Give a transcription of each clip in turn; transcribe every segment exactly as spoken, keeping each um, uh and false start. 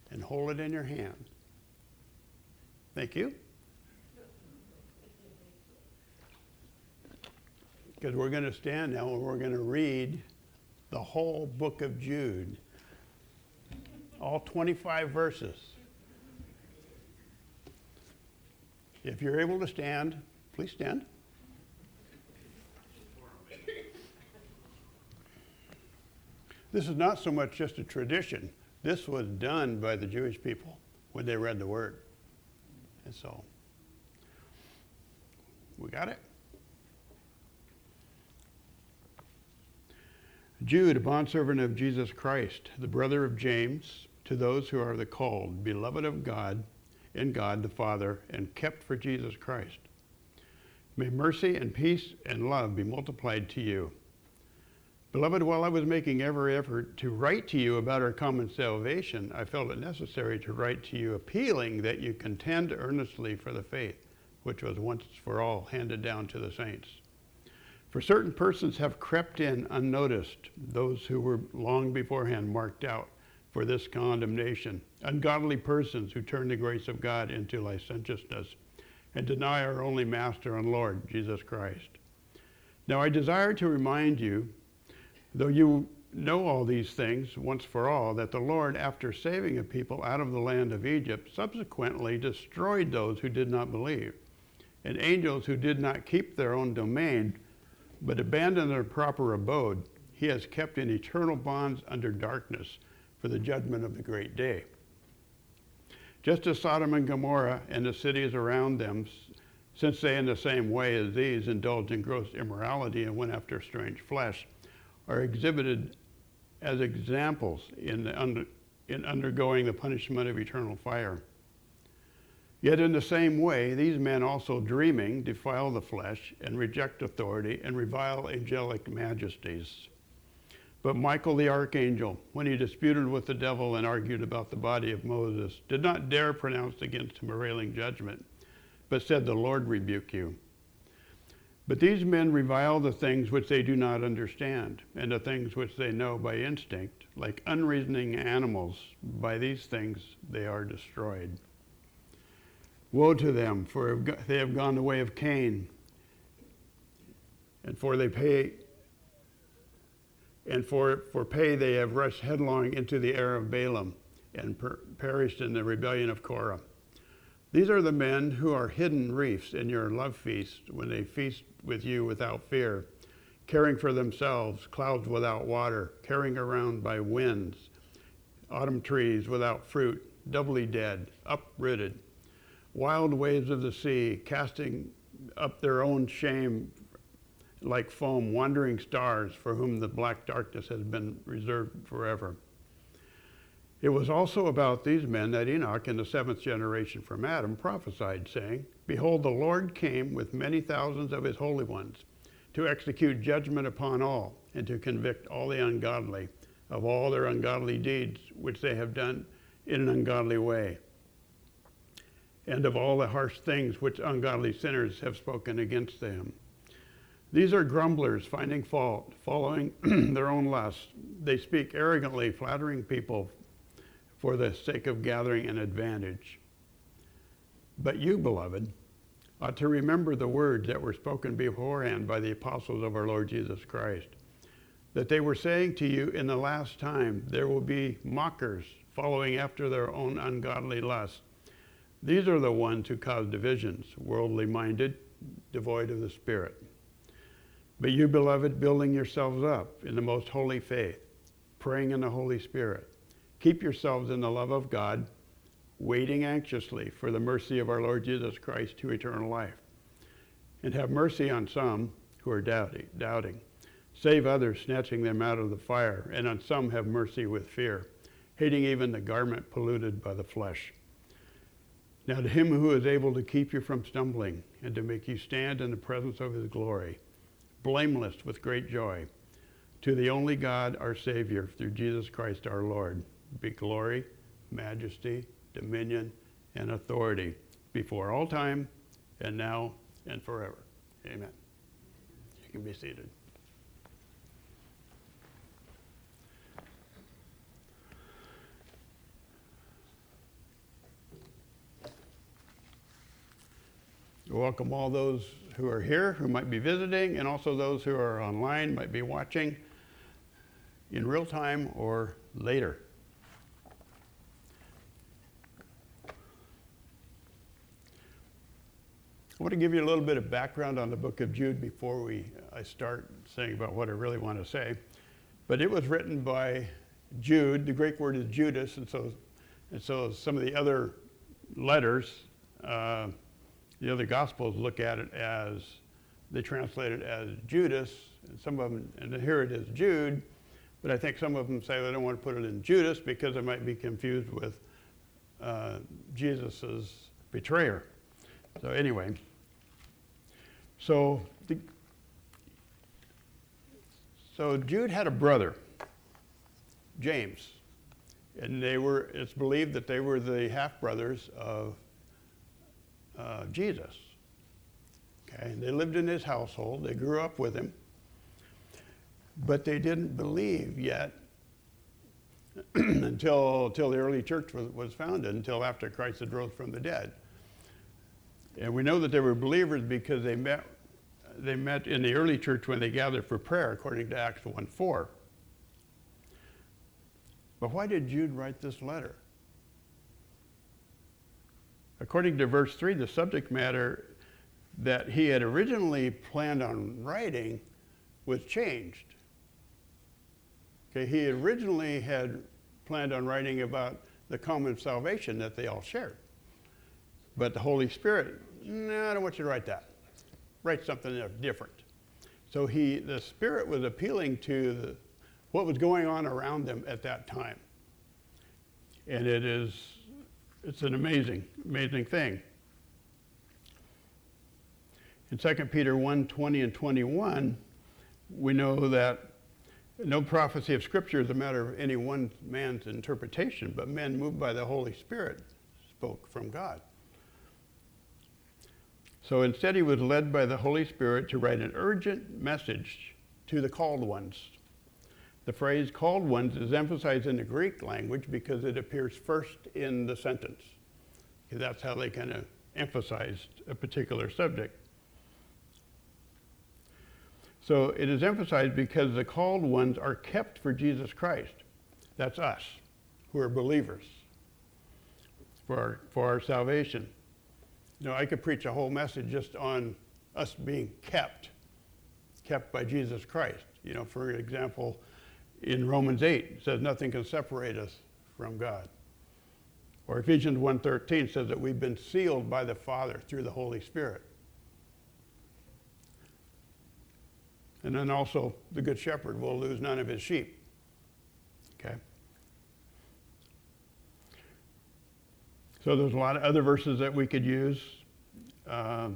and hold it in your hand. Thank you. Because we're going to stand now and we're going to read the whole book of Jude, all twenty-five verses. If you're able to stand, please stand. This is not so much just a tradition. This was done by the Jewish people when they read the word. And so, we got it? Jude, a bondservant of Jesus Christ, the brother of James, to those who are the called, beloved of God, in God the Father, and kept for Jesus Christ. May mercy and peace and love be multiplied to you. Beloved, while I was making every effort to write to you about our common salvation, I felt it necessary to write to you appealing that you contend earnestly for the faith, which was once for all handed down to the saints. For certain persons have crept in unnoticed, those who were long beforehand marked out for this condemnation, ungodly persons who turn the grace of God into licentiousness and deny our only Master and Lord, Jesus Christ. Now I desire to remind you, though you know all these things once for all, that the Lord, after saving a people out of the land of Egypt, subsequently destroyed those who did not believe, and angels who did not keep their own domain, but abandoned their proper abode, he has kept in eternal bonds under darkness for the judgment of the great day. Just as Sodom and Gomorrah and the cities around them, since they in the same way as these indulged in gross immorality and went after strange flesh, are exhibited as examples in, the under, in undergoing the punishment of eternal fire. Yet in the same way, these men also dreaming defile the flesh and reject authority and revile angelic majesties. But Michael the archangel, when he disputed with the devil and argued about the body of Moses, did not dare pronounce against him a railing judgment, but said, "The Lord rebuke you." But these men revile the things which they do not understand, and the things which they know by instinct, like unreasoning animals. By these things they are destroyed. Woe to them, for they have gone the way of Cain, and for they pay, and for, for pay they have rushed headlong into the error of Balaam, and per- perished in the rebellion of Korah. These are the men who are hidden reefs in your love feast, when they feast with you without fear, caring for themselves clouds without water, carrying around by winds, autumn trees without fruit, doubly dead, uprooted, wild waves of the sea, casting up their own shame like foam, wandering stars for whom the black darkness has been reserved forever. It was also about these men that Enoch, in the seventh generation from Adam, prophesied, saying, "Behold, the Lord came with many thousands of his holy ones to execute judgment upon all and to convict all the ungodly of all their ungodly deeds which they have done in an ungodly way, and of all the harsh things which ungodly sinners have spoken against them. These are grumblers, finding fault, following their own lusts. They speak arrogantly, flattering people for the sake of gathering an advantage. But you, beloved, ought to remember the words that were spoken beforehand by the apostles of our Lord Jesus Christ, that they were saying to you, in the last time there will be mockers following after their own ungodly lusts. These are the ones who cause divisions, worldly minded, devoid of the Spirit. But you, beloved, building yourselves up in the most holy faith, praying in the Holy Spirit, keep yourselves in the love of God, waiting anxiously for the mercy of our Lord Jesus Christ to eternal life. And have mercy on some who are doubting, doubting. Save others, snatching them out of the fire, and on some have mercy with fear, hating even the garment polluted by the flesh. Now to him who is able to keep you from stumbling and to make you stand in the presence of his glory, blameless with great joy, to the only God, our Savior, through Jesus Christ our Lord, be glory, majesty, dominion, and authority before all time, and now, and forever. Amen. You can be seated. welcome all those who are here, who might be visiting, and also those who are online, might be watching in real time or later. I want to give you a little bit of background on the book of Jude before we I start saying about what I really want to say. But it was written by Jude. The Greek word is Judas, and so and so some of the other letters, uh, the other Gospels look at it as, they translate it as Judas, and some of them, and here it is Jude, but I think some of them say they don't want to put it in Judas because it might be confused with uh, Jesus's betrayer. So anyway, so the, so Jude had a brother, James, and they were, it's believed that they were the half-brothers of uh, Jesus. Okay, and they lived in his household, they grew up with him, but they didn't believe yet until, until the early church was, was founded, until after Christ had rose from the dead. And we know that they were believers because they met, they met in the early church when they gathered for prayer, according to Acts one four. But why did Jude write this letter? According to verse three, the subject matter that he had originally planned on writing was changed. Okay, he originally had planned on writing about the common salvation that they all shared. But the Holy Spirit, no, I don't want you to write that. Write something different. So he, the Spirit was appealing to the, what was going on around them at that time. And it is, it's an amazing, amazing thing. In Second Peter one, twenty and twenty-one, we know that no prophecy of Scripture is a matter of any one man's interpretation, but men moved by the Holy Spirit spoke from God. So instead, he was led by the Holy Spirit to write an urgent message to the called ones. The phrase called ones is emphasized in the Greek language because it appears first in the sentence. That's how they kind of emphasized a particular subject. So it is emphasized because the called ones are kept for Jesus Christ. That's us, who are believers, for our, for our salvation. You know, I could preach a whole message just on us being kept, kept by Jesus Christ. You know, for example, in Romans eight, it says nothing can separate us from God. Or Ephesians one thirteen says that we've been sealed by the Father through the Holy Spirit. And then also, the Good Shepherd will lose none of his sheep. Okay? So there's a lot of other verses that we could use. Um,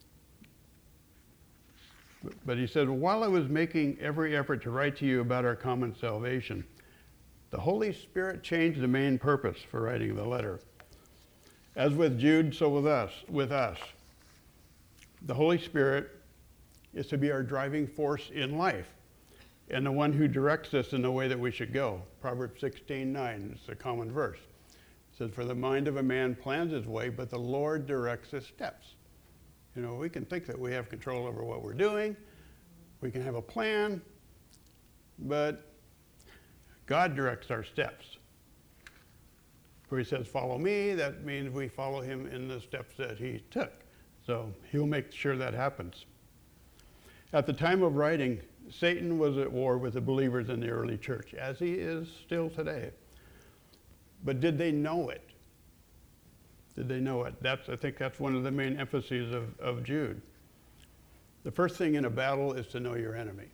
but he said, while I was making every effort to write to you about our common salvation, the Holy Spirit changed the main purpose for writing the letter. As with Jude, so with us. With us. The Holy Spirit is to be our driving force in life and the one who directs us in the way that we should go. Proverbs sixteen nine is a common verse. It says, for the mind of a man plans his way, but the Lord directs his steps. You know, we can think that we have control over what we're doing. We can have a plan, but God directs our steps. Where he says, follow me, that means we follow him in the steps that he took. So he'll make sure that happens. At the time of writing, Satan was at war with the believers in the early church, as he is still today. But did they know it? Did they know it? That's, I think that's one of the main emphases of, of Jude. The first thing in a battle is to know your enemy.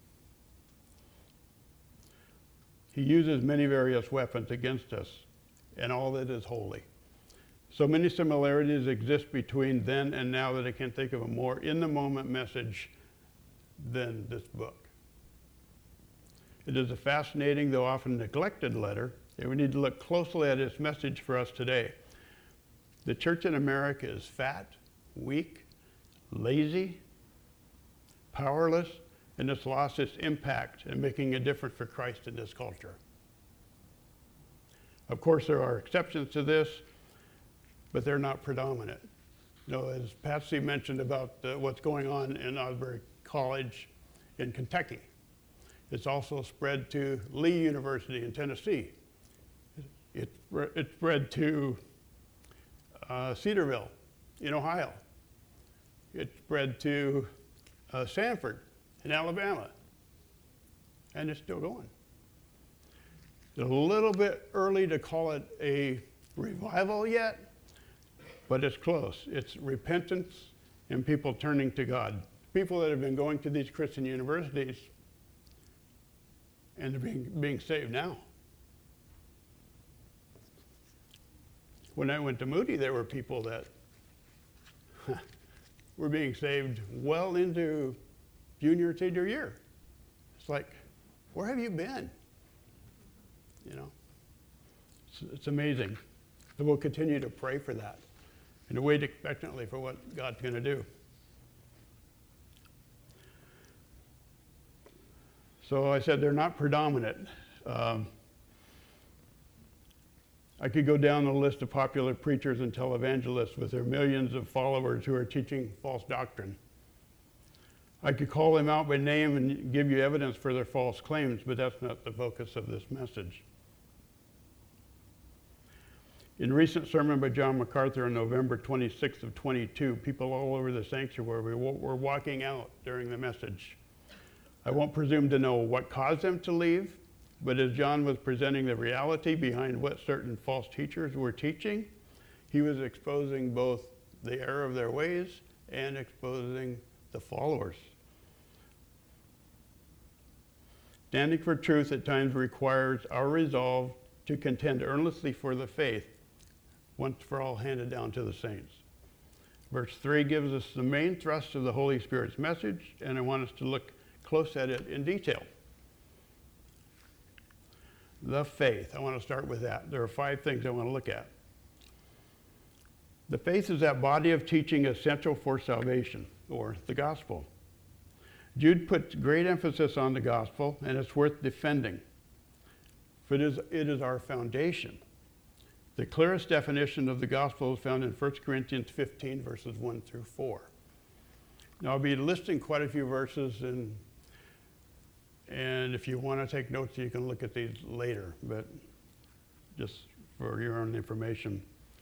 He uses many various weapons against us, and all that is holy. So many similarities exist between then and now that I can't think of a more in-the-moment message than this book. It is a fascinating, though often neglected letter, and we need to look closely at its message for us today. The church in America is fat, weak, lazy, powerless, and it's lost its impact in making a difference for Christ in this culture. Of course, there are exceptions to this, but they're not predominant. You know, as Patsy mentioned about uh, what's going on in Osbury College in Kentucky, it's also spread to Lee University in Tennessee. It, it, it spread to uh, Cedarville in Ohio. It spread to uh, Sanford in Alabama, and it's still going. It's a little bit early to call it a revival yet, but it's close. It's repentance and people turning to God. People that have been going to these Christian universities and they're being, being saved now. When I went to Moody, there were people that were being saved well into junior, senior year. It's like, where have you been? You know, it's, it's amazing. So we'll continue to pray for that and to wait expectantly for what God's going to do. So I said they're not predominant. Um, I could go down the list of popular preachers and televangelists with their millions of followers who are teaching false doctrine. I could call them out by name and give you evidence for their false claims, but that's not the focus of this message. In a recent sermon by John MacArthur on November twenty-sixth of twenty-two, people all over the sanctuary were walking out during the message. I won't presume to know what caused them to leave, but as John was presenting the reality behind what certain false teachers were teaching, he was exposing both the error of their ways and exposing the followers. Standing for truth at times requires our resolve to contend earnestly for the faith, once for all handed down to the saints. Verse three gives us the main thrust of the Holy Spirit's message, and I want us to look close at it in detail. The faith. I want to start with that. There are five things I want to look at. The faith is that body of teaching essential for salvation, or the gospel. Jude puts great emphasis on the gospel, and it's worth defending. For it is, it is our foundation. The clearest definition of the gospel is found in First Corinthians fifteen, verses one through four. Now, I'll be listing quite a few verses, and, and if you want to take notes, you can look at these later, but just for your own information.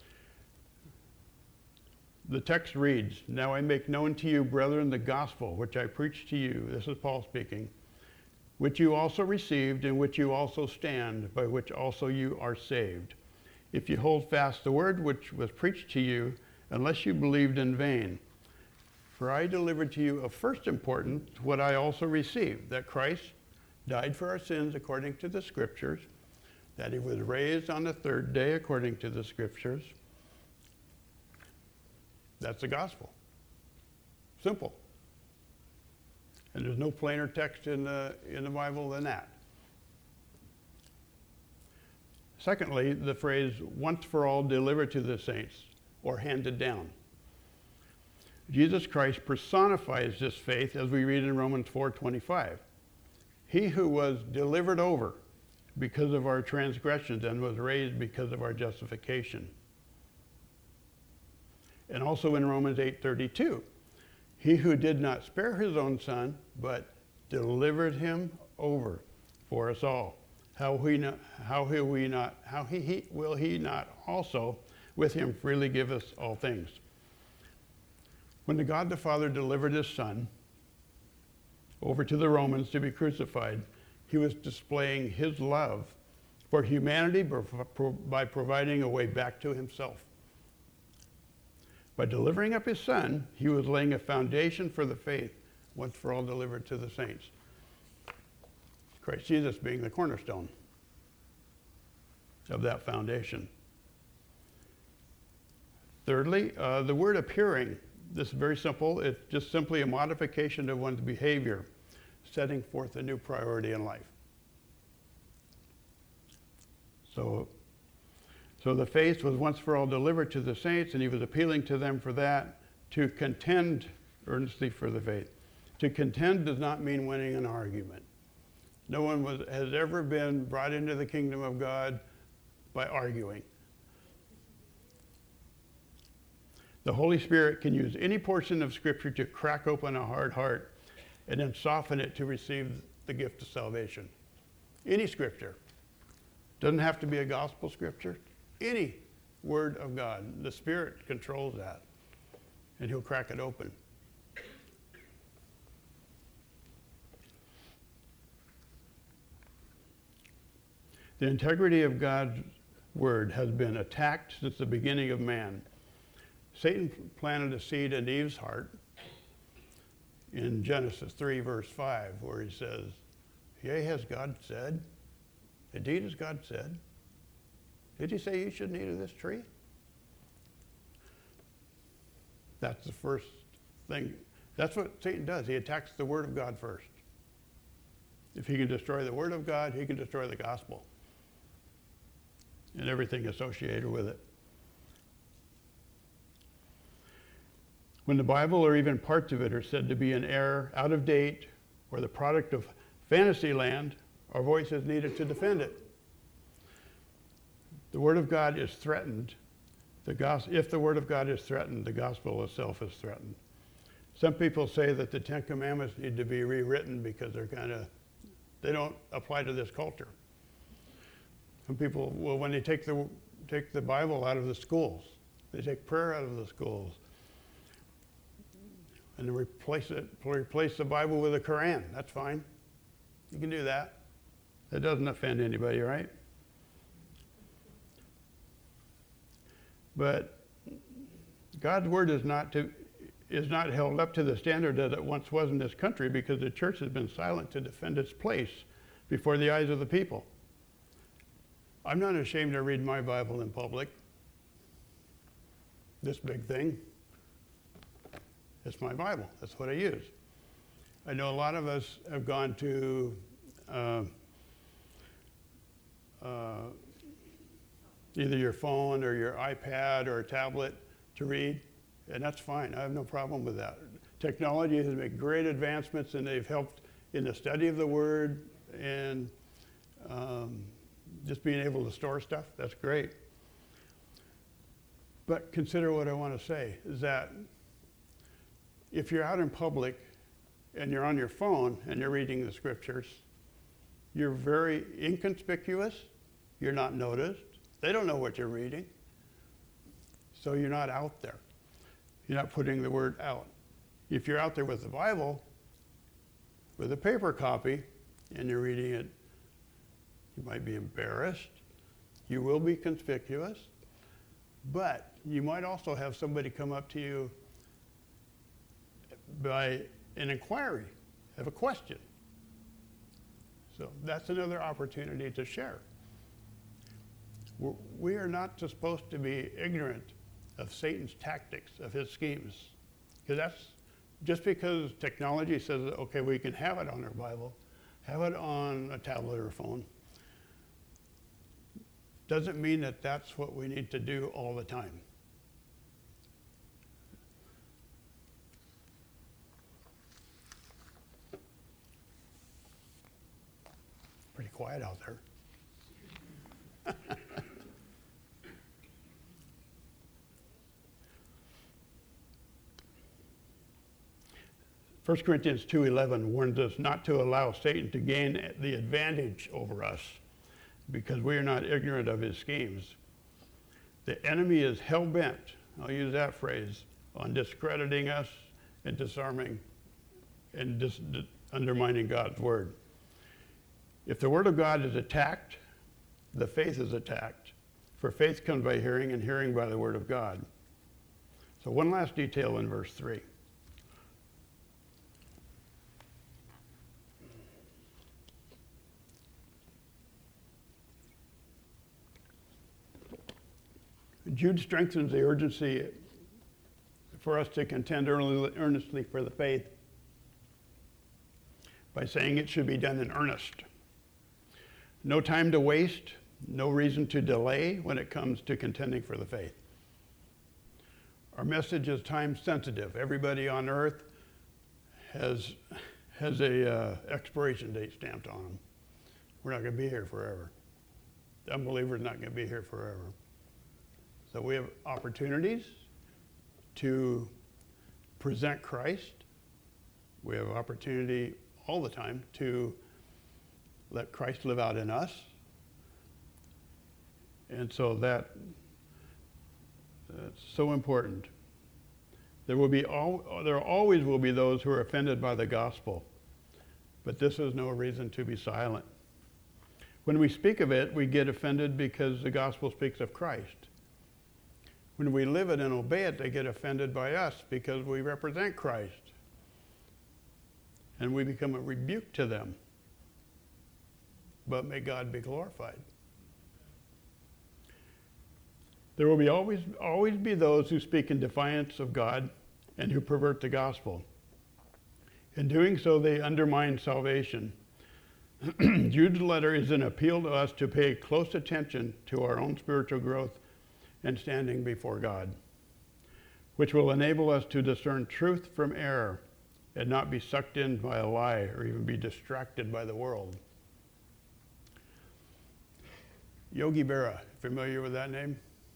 The text reads, "Now I make known to you, brethren, the gospel which I preached to you," this is Paul speaking, "which you also received, in which you also stand, by which also you are saved, if you hold fast the word which was preached to you, unless you believed in vain. For I delivered to you of first importance what I also received, that Christ died for our sins according to the Scriptures, that he was raised on the third day according to the Scriptures." That's the gospel. Simple. And there's no plainer text in the, in the Bible than that. Secondly, the phrase "once for all delivered to the saints," or handed down. Jesus Christ personifies this faith as we read in Romans four twenty-five. He who was delivered over because of our transgressions and was raised because of our justification. And also in Romans eight thirty-two, he who did not spare his own son, but delivered him over for us all. How he not, how he we not, how he, he will he not also with him freely give us all things? When the God the Father delivered his son over to the Romans to be crucified, he was displaying his love for humanity by providing a way back to himself. By delivering up his son, he was laying a foundation for the faith once for all delivered to the saints. Christ Jesus being the cornerstone of that foundation. Thirdly, uh, the word appearing. This is very simple. It's just simply a modification of one's behavior, setting forth a new priority in life. So, so the faith was once for all delivered to the saints, and he was appealing to them for that, to contend earnestly for the faith. To contend does not mean winning an argument. No one was, has ever been brought into the kingdom of God by arguing. The Holy Spirit can use any portion of Scripture to crack open a hard heart and then soften it to receive the gift of salvation. Any Scripture. Doesn't have to be a gospel Scripture. Any Word of God. The Spirit controls that, and He'll crack it open. The integrity of God's Word has been attacked since the beginning of man. Satan planted a seed in Eve's heart in Genesis three, verse five, where he says, "Yea, has God said? Indeed, as God said. Did He say you shouldn't eat of this tree?" That's the first thing. That's what Satan does. He attacks the Word of God first. If he can destroy the Word of God, he can destroy the gospel and everything associated with it. When the Bible or even parts of it are said to be in error, out of date, or the product of fantasy land, our voice is needed to defend it. The Word of God is threatened. The gos- if the Word of God is threatened, the gospel itself is threatened. Some people say that the Ten Commandments need to be rewritten because they're kind of, they don't apply to this culture. Some people, well, when they take the take the Bible out of the schools, they take prayer out of the schools, and they replace it, replace the Bible with the Quran. That's fine. You can do that. That doesn't offend anybody, right? But God's Word is not to is not held up to the standard that it once was in this country because the church has been silent to defend its place before the eyes of the people. I'm not ashamed to read my Bible in public. This big thing. It's my Bible. That's what I use. I know a lot of us have gone to uh, uh, either your phone or your iPad or a tablet to read, and that's fine. I have no problem with that. Technology has made great advancements, and they've helped in the study of the Word and um, just being able to store stuff. That's great. But consider what I want to say is that if you're out in public and you're on your phone and you're reading the Scriptures, you're very inconspicuous. You're not noticed. They don't know what you're reading. So you're not out there. You're not putting the Word out. If you're out there with the Bible, with a paper copy, and you're reading it, you might be embarrassed. You will be conspicuous. But you might also have somebody come up to you by an inquiry, have a question. So that's another opportunity to share. We're, we are not supposed to be ignorant of Satan's tactics, of his schemes. Because that's just because technology says, okay, we can have it on our Bible, have it on a tablet or a phone, doesn't mean that that's what we need to do all the time. Pretty quiet out there. First Corinthians two eleven warns us not to allow Satan to gain the advantage over us because we are not ignorant of his schemes. The enemy is hell-bent, I'll use that phrase, on discrediting us and disarming and dis- dis- undermining God's Word. If the Word of God is attacked, the faith is attacked. For faith comes by hearing, and hearing by the Word of God. So one last detail in verse three. Jude strengthens the urgency for us to contend earnestly for the faith by saying it should be done in earnest. No time to waste, no reason to delay when it comes to contending for the faith. Our message is time sensitive. Everybody on earth has, has a uh, expiration date stamped on them. We're not going to be here forever. The unbeliever's not going to be here forever. So we have opportunities, to present Christ. We have opportunity all the time to let Christ live out in us. And so that, that's so important. There will be all, there always will be those who are offended by the gospel, but this is no reason to be silent. When we speak of it, we get offended because the gospel speaks of Christ. When we live it and obey it, they get offended by us because we represent Christ. And we become a rebuke to them. But may God be glorified. There will be always, always be those who speak in defiance of God and who pervert the gospel. In doing so, they undermine salvation. Jude's letter is an appeal to us to pay close attention to our own spiritual growth and standing before God, which will enable us to discern truth from error and not be sucked in by a lie or even be distracted by the world. Yogi Berra, familiar with that name?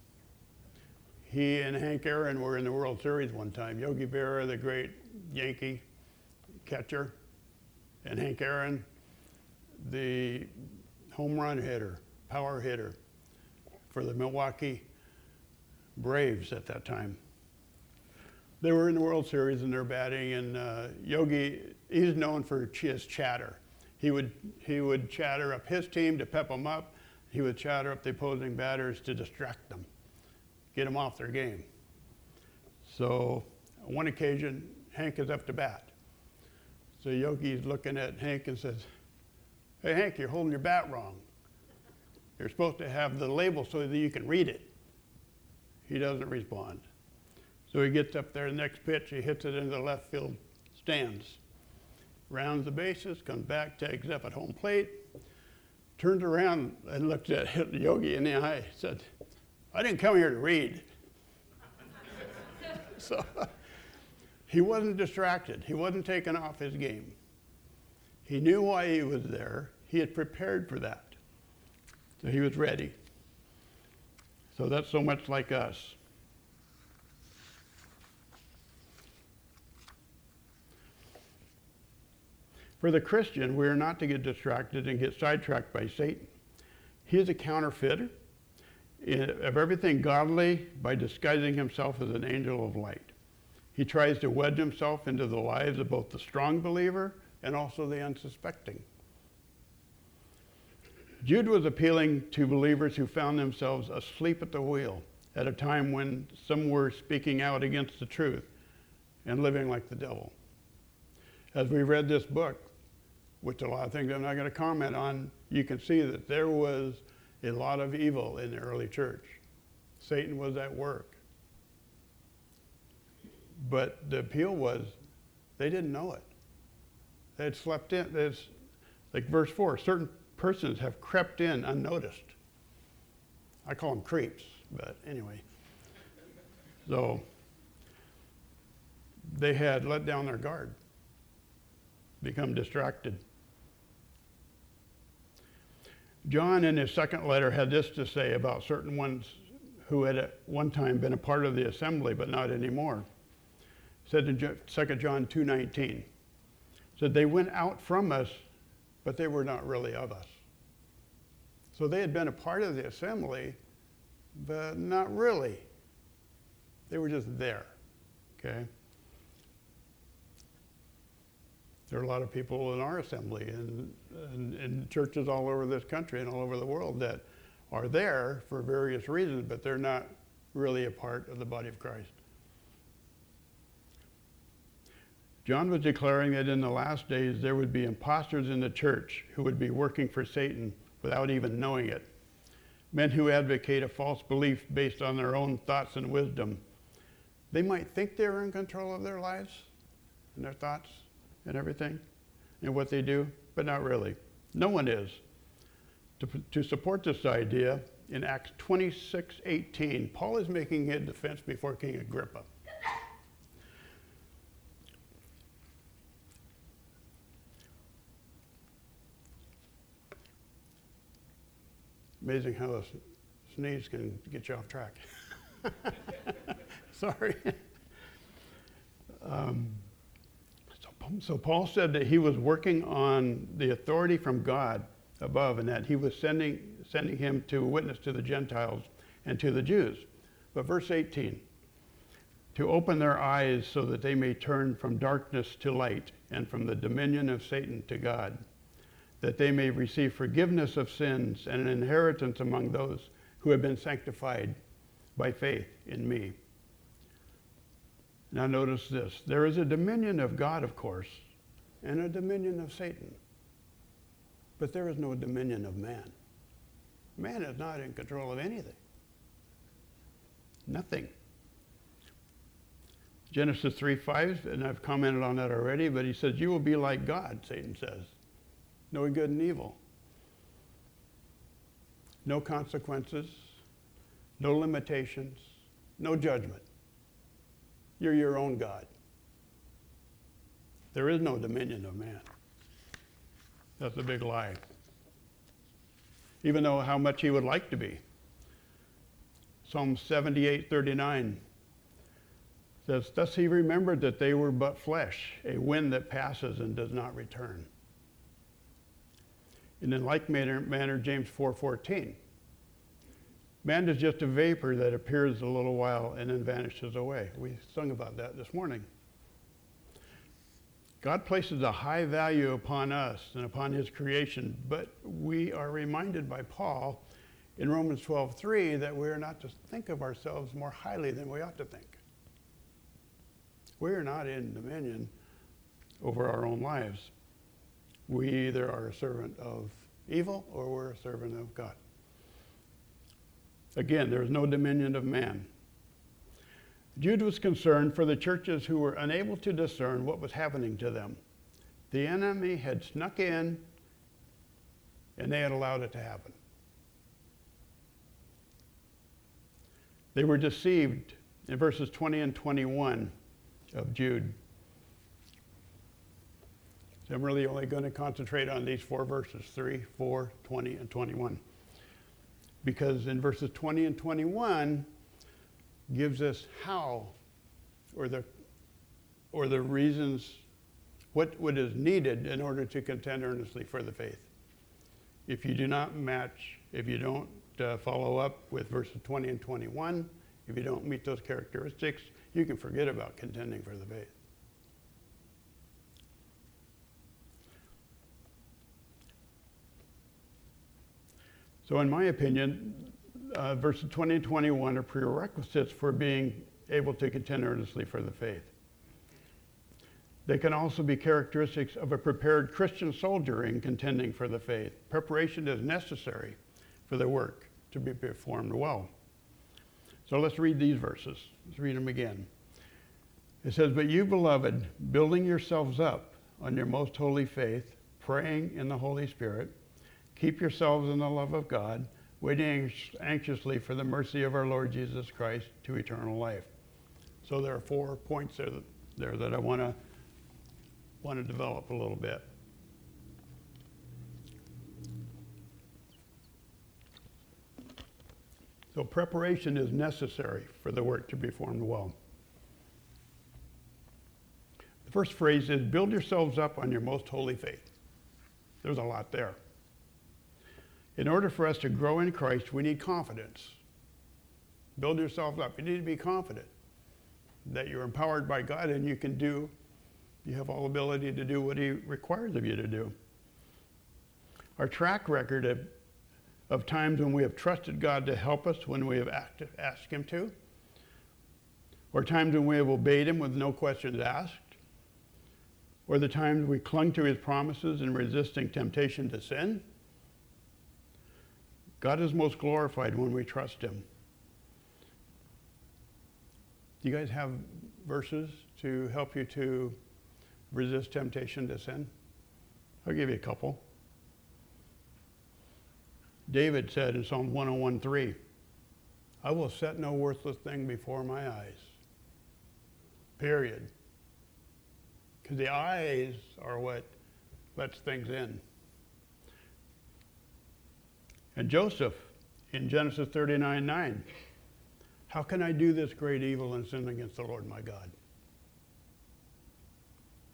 He and Hank Aaron were in the World Series one time. Yogi Berra, the great Yankee catcher, and Hank Aaron, the home run hitter, power hitter for the Milwaukee Braves at that time. They were in the World Series and they're batting, and uh, Yogi, he's known for his chatter. He would, he would chatter up his team to pep them up. He would chatter up the opposing batters to distract them, get them off their game. So on one occasion, Hank is up to bat. So Yogi's looking at Hank and says, "Hey Hank, you're holding your bat wrong. You're supposed to have the label so that you can read it." He doesn't respond. So he gets up there, the next pitch, he hits it into the left field stands. Rounds the bases, comes back, tags up at home plate, turns around and looks at Yogi in the eye, said, "I didn't come here to read." So he wasn't distracted. He wasn't taken off his game. He knew why he was there. He had prepared for that. So he was ready. So that's so much like us. For the Christian, we are not to get distracted and get sidetracked by Satan. He is a counterfeiter of everything godly by disguising himself as an angel of light. He tries to wedge himself into the lives of both the strong believer and also the unsuspecting. Jude was appealing to believers who found themselves asleep at the wheel at a time when some were speaking out against the truth and living like the devil. As we read this book, which a lot of things I'm not going to comment on, you can see that there was a lot of evil in the early church. Satan was at work. But the appeal was they didn't know it. They had slept in. There's, like verse four, certain persons have crept in unnoticed. I call them creeps, but anyway. So they had let down their guard, become distracted. John, in his second letter, had this to say about certain ones who had at one time been a part of the assembly, but not anymore. He said in Second John two nineteen, said they went out from us, but they were not really of us. So they had been a part of the assembly, but not really. They were just there, okay? There are a lot of people in our assembly and, and, and churches all over this country and all over the world that are there for various reasons, but they're not really a part of the body of Christ. John was declaring that in the last days there would be imposters in the church who would be working for Satan without even knowing it. Men who advocate a false belief based on their own thoughts and wisdom. They might think they're in control of their lives and their thoughts and everything and what they do, but not really. No one is. To, to support this idea, in Acts twenty-six eighteen, Paul is making his defense before King Agrippa. Amazing how a sneeze can get you off track. Sorry. Um, so, so Paul said that he was working on the authority from God above, and that he was sending, sending him to witness to the Gentiles and to the Jews. But verse eighteen, to open their eyes so that they may turn from darkness to light and from the dominion of Satan to God, that they may receive forgiveness of sins and an inheritance among those who have been sanctified by faith in me. Now notice this. There is a dominion of God, of course, and a dominion of Satan. But there is no dominion of man. Man is not in control of anything. Nothing. Genesis three five, and I've commented on that already, but he says, you will be like God, Satan says, knowing good and evil. No consequences, no limitations, no judgment. You're your own God. There is no dominion of man. That's a big lie. Even though how much he would like to be. Psalm seventy-eight thirty-nine says, thus he remembered that they were but flesh, a wind that passes and does not return. And in like manner, manner James four fourteen, man is just a vapor that appears a little while and then vanishes away. We sung about that this morning. God places a high value upon us and upon his creation, but we are reminded by Paul in Romans twelve three that we are not to think of ourselves more highly than we ought to think. We are not in dominion over our own lives. We either are a servant of evil or we're a servant of God. Again, there is no dominion of man. Jude was concerned for the churches who were unable to discern what was happening to them. The enemy had snuck in and they had allowed it to happen. They were deceived in verses twenty and twenty-one of Jude. So I'm really only going to concentrate on these four verses, three, four, twenty, and twenty-one. Because in verses twenty and twenty-one gives us how, or the, or the reasons, what, what is needed in order to contend earnestly for the faith. If you do not match, if you don't uh, follow up with verses twenty and twenty-one, if you don't meet those characteristics, you can forget about contending for the faith. So in my opinion, uh, verses twenty and twenty-one are prerequisites for being able to contend earnestly for the faith. They can also be characteristics of a prepared Christian soldier in contending for the faith. Preparation is necessary for the work to be performed well. So let's read these verses. Let's read them again. It says, but you, beloved, building yourselves up on your most holy faith, praying in the Holy Spirit, keep yourselves in the love of God, waiting anxiously for the mercy of our Lord Jesus Christ to eternal life. So there are four points there that, there that I want to want to develop a little bit. So preparation is necessary for the work to be performed well. The first phrase is, build yourselves up on your most holy faith. There's a lot there. In order for us to grow in Christ, we need confidence. Build yourself up. You need to be confident that you're empowered by God and you can do, you have all ability to do what he requires of you to do. Our track record of of times when we have trusted God to help us when we have asked, asked him to, or times when we have obeyed him with no questions asked, or the times we clung to his promises in resisting temptation to sin. God is most glorified when we trust him. Do you guys have verses to help you to resist temptation to sin? I'll give you a couple. David said in Psalm one oh one three, I will set no worthless thing before my eyes. Period. Because the eyes are what lets things in. And Joseph in Genesis thirty-nine nine, how can I do this great evil and sin against the Lord my God?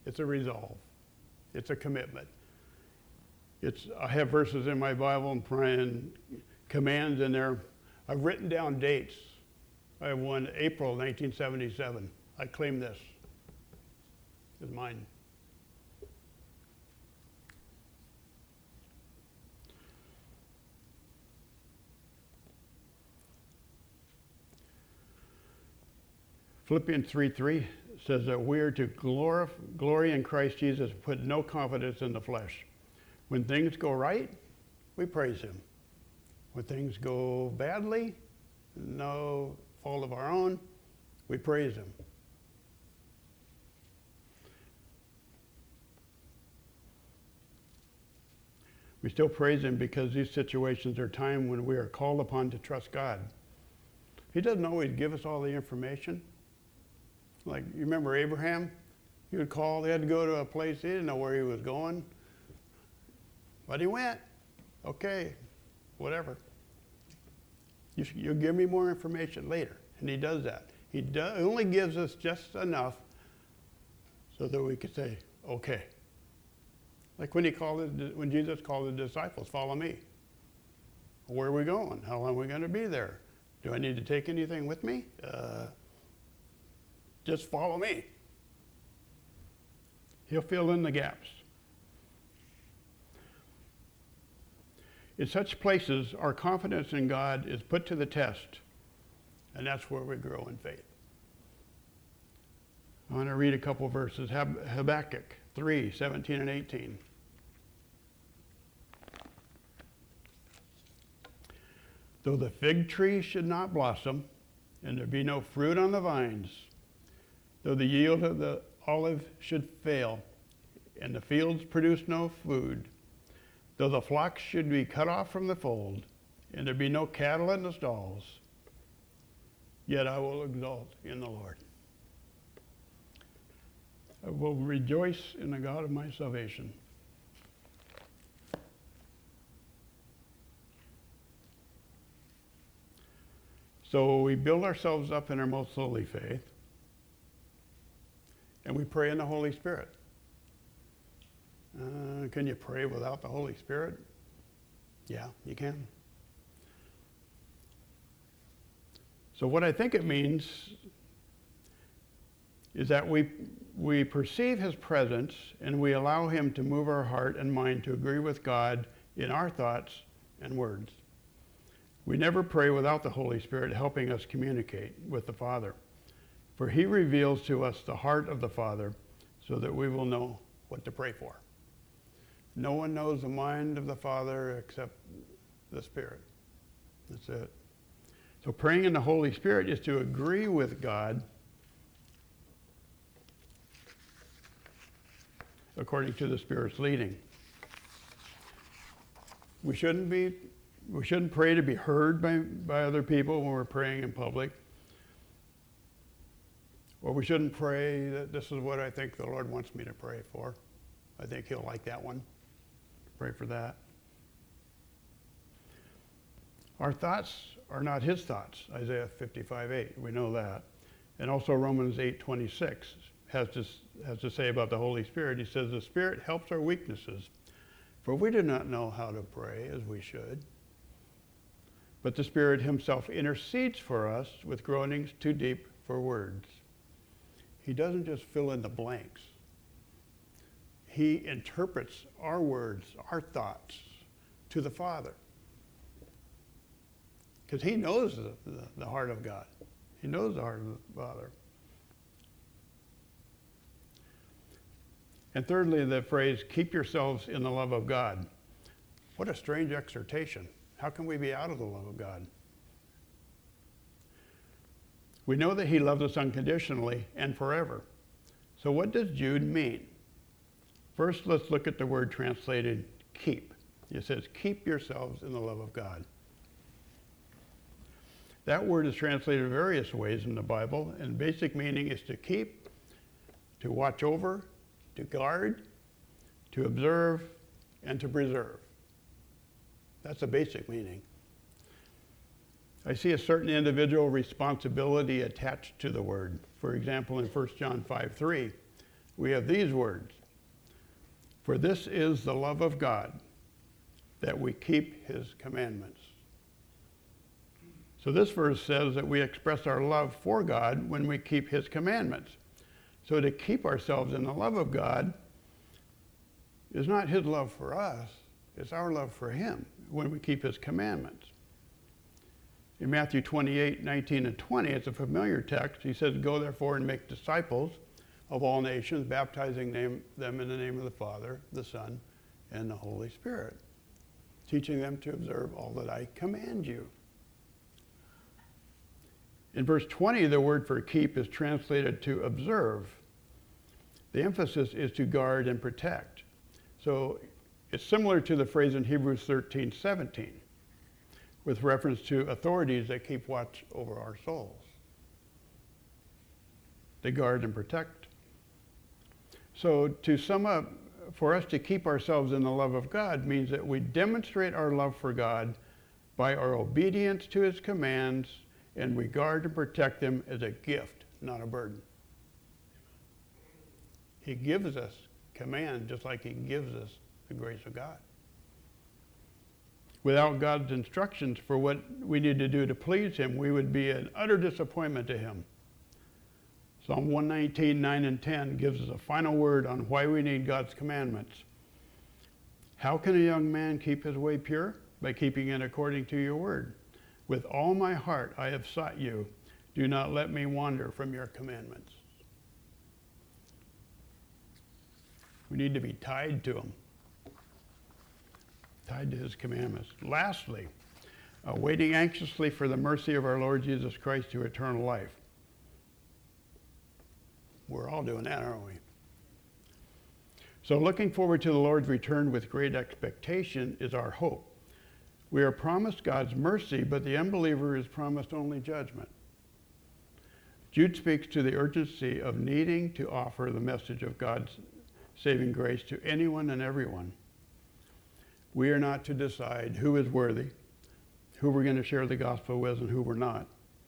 It's a resolve. It's a commitment. It's, I have verses in my Bible and praying commands in there. I've written down dates. I have one, April nineteen seventy-seven. I claim this as mine. Philippians three three says that we are to glorify, glory in Christ Jesus, put no confidence in the flesh. When things go right, we praise him. When things go badly, no fault of our own, we praise him. We still praise him because these situations are time when we are called upon to trust God. He doesn't always give us all the information. Like, you remember Abraham? He would call, he had to go to a place, he didn't know where he was going. But he went. Okay, whatever. You, you'll give me more information later. And he does that. He do, only gives us just enough so that we could say, okay. Like when he called it, when Jesus called the disciples, follow me. Where are we going? How long are we going to be there? Do I need to take anything with me? Uh, just follow me. He'll fill in the gaps. In such places, our confidence in God is put to the test, and that's where we grow in faith. I want to read a couple verses. Hab- Habakkuk three, seventeen and eighteen. Though the fig tree should not blossom, and there be no fruit on the vines, though the yield of the olive should fail, and the fields produce no food, though the flocks should be cut off from the fold, and there be no cattle in the stalls, yet I will exult in the Lord. I will rejoice in the God of my salvation. So we build ourselves up in our most holy faith, and we pray in the Holy Spirit. Uh, can you pray without the Holy Spirit? Yeah, you can. So what I think it means is that we we perceive his presence and we allow him to move our heart and mind to agree with God in our thoughts and words. We never pray without the Holy Spirit helping us communicate with the Father, for he reveals to us the heart of the Father so that we will know what to pray for. No one knows the mind of the Father except the Spirit. That's it. So praying in the Holy Spirit is to agree with God according to the Spirit's leading. We shouldn't be, we shouldn't pray to be heard by, by other people when we're praying in public. Or we shouldn't pray that this is what I think the Lord wants me to pray for. I think he'll like that one. Pray for that. Our thoughts are not his thoughts, Isaiah fifty-five eight. We know that. And also Romans eight twenty-six has to, has to say about the Holy Spirit. He says, the Spirit helps our weaknesses, for we do not know how to pray as we should. But the Spirit himself intercedes for us with groanings too deep for words. He doesn't just fill in the blanks. He interprets our words, our thoughts, to the Father. Because he knows the, the, the heart of God. He knows the heart of the Father. And thirdly, the phrase, keep yourselves in the love of God. What a strange exhortation. How can we be out of the love of God? We know that he loves us unconditionally and forever. So what does Jude mean? First, let's look at the word translated keep. It says, keep yourselves in the love of God. That word is translated various ways in the Bible, and basic meaning is to keep, to watch over, to guard, to observe, and to preserve. That's a basic meaning. I see a certain individual responsibility attached to the word. For example, in First John five three, we have these words. For this is the love of God, that we keep his commandments. So this verse says that we express our love for God when we keep his commandments. So to keep ourselves in the love of God is not his love for us, it's our love for him when we keep his commandments. In Matthew twenty-eight, nineteen, and twenty, it's a familiar text. He says, go therefore and make disciples of all nations, baptizing them in the name of the Father, the Son, and the Holy Spirit, teaching them to observe all that I command you. In verse twenty, the word for keep is translated to observe. The emphasis is to guard and protect. So it's similar to the phrase in Hebrews thirteen, seventeen, with reference to authorities that keep watch over our souls. They guard and protect. So to sum up, for us to keep ourselves in the love of God means that we demonstrate our love for God by our obedience to his commands, and we guard and protect them as a gift, not a burden. He gives us command just like he gives us the grace of God. Without God's instructions for what we need to do to please him, we would be an utter disappointment to him. Psalm one nineteen, nine and ten gives us a final word on why we need God's commandments. How can a young man keep his way pure? By keeping it according to your word. With all my heart I have sought you. Do not let me wander from your commandments. We need to be tied to him. Tied to his commandments. Lastly, uh, waiting anxiously for the mercy of our Lord Jesus Christ to eternal life. We're all doing that, aren't we? So looking forward to the Lord's return with great expectation is our hope. We are promised God's mercy, but the unbeliever is promised only judgment. Jude speaks to the urgency of needing to offer the message of God's saving grace to anyone and everyone. We are not to decide who is worthy, who we're going to share the gospel with, and who we're not.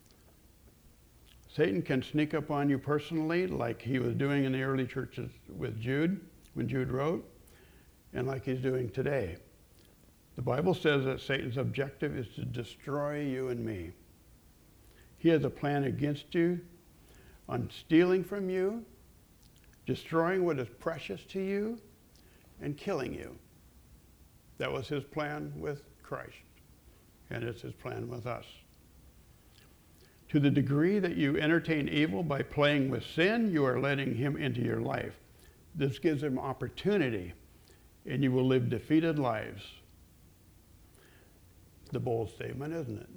Satan can sneak up on you personally, like he was doing in the early churches with Jude, when Jude wrote, and like he's doing today. The Bible says that Satan's objective is to destroy you and me. He has a plan against you on stealing from you, destroying what is precious to you, and killing you. That was his plan with Christ, and it's his plan with us. To the degree that you entertain evil by playing with sin, you are letting him into your life. This gives him opportunity, and you will live defeated lives. The bold statement, isn't it?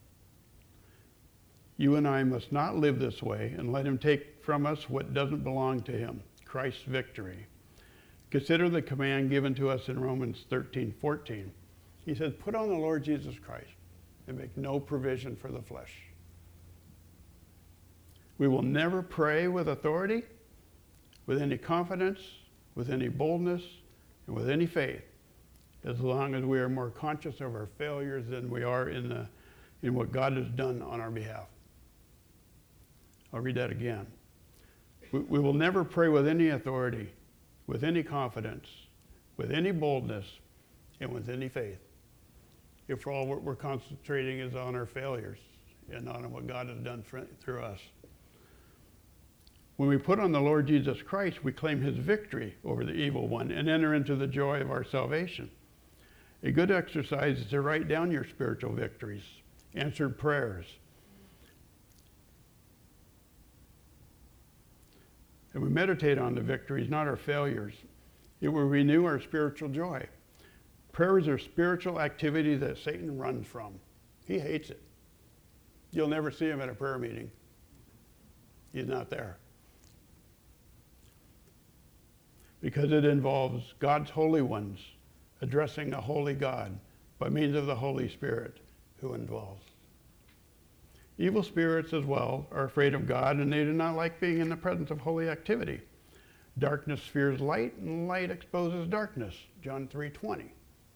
You and I must not live this way and let him take from us what doesn't belong to him, Christ's victory. Consider the command given to us in Romans thirteen, fourteen. He says, put on the Lord Jesus Christ and make no provision for the flesh. We will never pray with authority, with any confidence, with any boldness, and with any faith, as long as we are more conscious of our failures than we are in, the, in what God has done on our behalf. I'll read that again. We, we will never pray with any authority, with any confidence, with any boldness, and with any faith, if all what we're concentrating is on our failures and not on what God has done for, through us. When we put on the Lord Jesus Christ, we claim his victory over the evil one and enter into the joy of our salvation. A good exercise is to write down your spiritual victories, answered prayers, and we meditate on the victories, not our failures. It will renew our spiritual joy. Prayers are spiritual activity that Satan runs from. He hates it. You'll never see him at a prayer meeting. He's not there. Because it involves God's holy ones addressing a holy God by means of the Holy Spirit who indwells. Evil spirits as well are afraid of God, and they do not like being in the presence of holy activity. Darkness fears light, and light exposes darkness, John three twenty.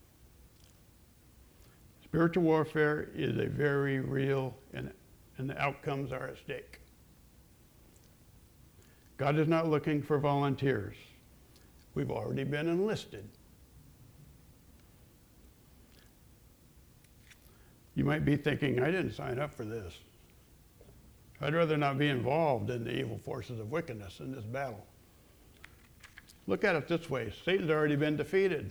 Spiritual warfare is a very real, and, and the outcomes are at stake. God is not looking for volunteers. We've already been enlisted. You might be thinking, I didn't sign up for this. I'd rather not be involved in the evil forces of wickedness in this battle. Look at it this way. Satan's already been defeated.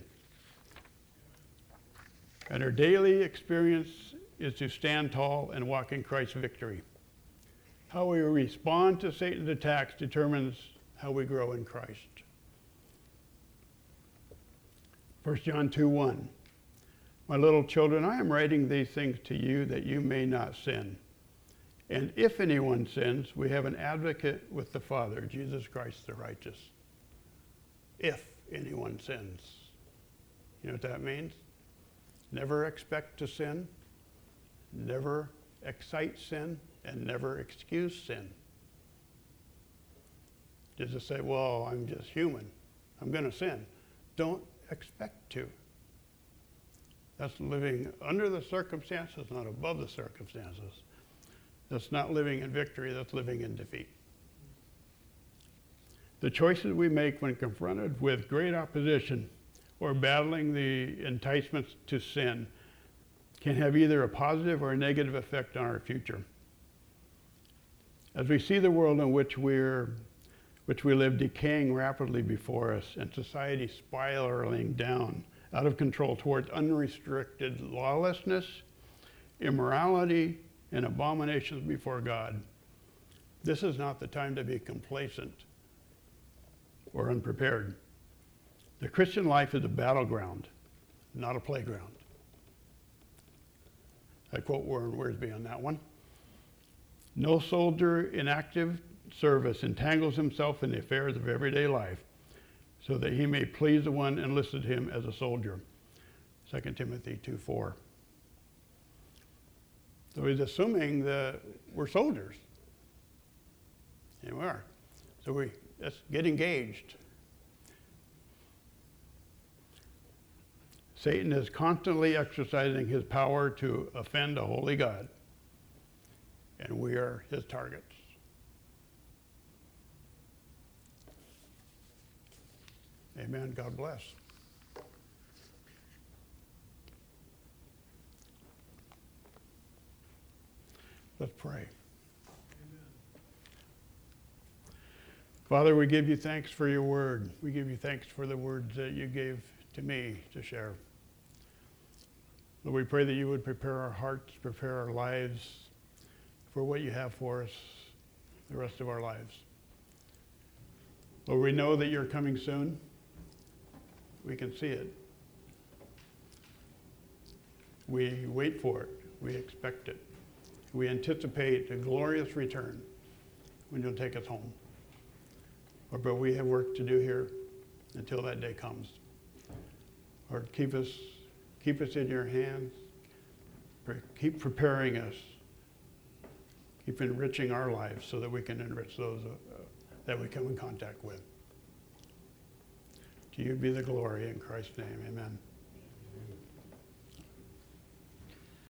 And our daily experience is to stand tall and walk in Christ's victory. How we respond to Satan's attacks determines how we grow in Christ. First John two one. My little children, I am writing these things to you that you may not sin. And if anyone sins, we have an advocate with the Father, Jesus Christ the righteous. If anyone sins. You know what that means? Never expect to sin, never excite sin, and never excuse sin. Just say, well, I'm just human. I'm going to sin. Don't expect to. That's living under the circumstances, not above the circumstances. That's not living in victory, that's living in defeat. The choices we make when confronted with great opposition or battling the enticements to sin can have either a positive or a negative effect on our future. As we see the world in which we're which we live decaying rapidly before us and society spiraling down out of control towards unrestricted lawlessness, immorality, and abominations before God, this is not the time to be complacent or unprepared. The Christian life is a battleground, not a playground. I quote Warren Wiersbe on that one. No soldier in active service entangles himself in the affairs of everyday life so that he may please the one enlisted him as a soldier. Second Timothy two four. So he's assuming that we're soldiers. And we are. So we let's get engaged. Satan is constantly exercising his power to offend a holy God. And we are his targets. Amen. God bless. Let's pray. Amen. Father, we give you thanks for your word. We give you thanks for the words that you gave to me to share. Lord, we pray that you would prepare our hearts, prepare our lives for what you have for us the rest of our lives. Lord, we know that you're coming soon. We can see it. We wait for it. We expect it. We anticipate a glorious return when you'll take us home. Lord, but we have work to do here until that day comes. Lord, keep us, keep us in your hands. Keep preparing us. Keep enriching our lives so that we can enrich those uh, that we come in contact with. To you be the glory in Christ's name. Amen.